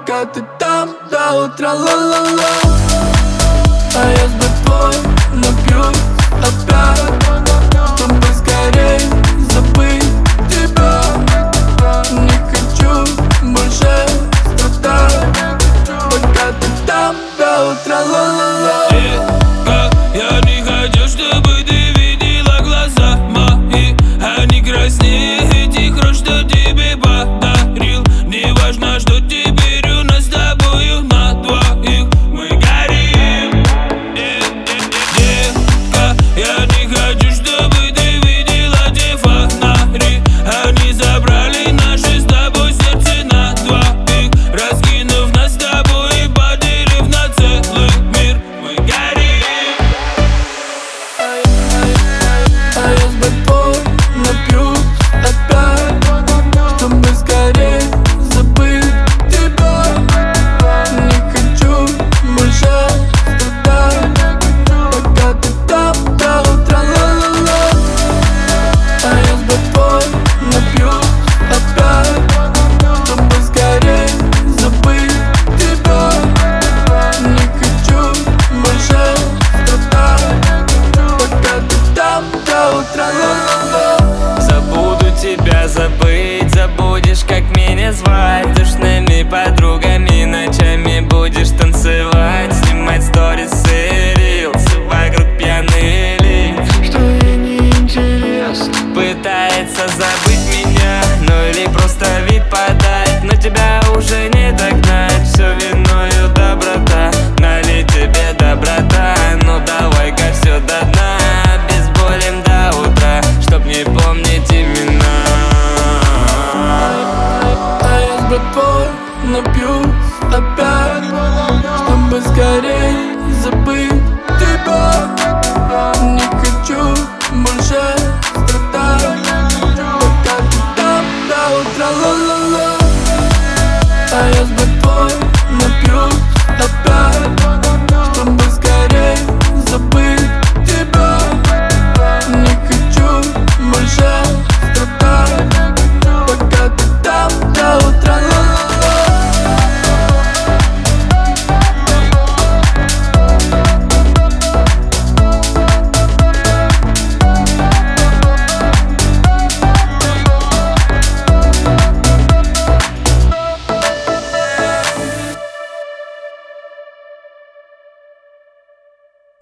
Пока ты там до утра, ла-ла-ла. А я с тобой напьюсь опять, чтобы скорей забыть тебя. Не хочу больше страдать. Пока ты там до утра, ла-ла-ла. Я не хочу, чтобы ты видела глаза мои. Они краснее этих роз, что тебе подарил. Не важно, что теперь у нас с тобою на двоих. Мы горим. Детка, я не хочу, чтобы ты видела те фонари. Они забрали наши с тобой сердце на двоих, раскинув нас с тобой и поделив на целый мир. Мы горим. А я с тобой напьюсь опять, чтобы скорей забыть тебя. Не хочу больше страдать. Пока ты там до утра, ла-ла-ла. А я с тобой напьюсь опять, чтобы скорей забыть тебя. Не хочу больше страдать. Пока ты там до утра, ла-ла-ла. Забуду тебя забыть, забудешь, как меня звать. С душными подругами ночами будешь танцевать, снимать сторис и рилсы, вокруг пьяные лица. Что ей не интересно. Пытается забыть меня, ну или просто вид подать, но тебя уже не догнать.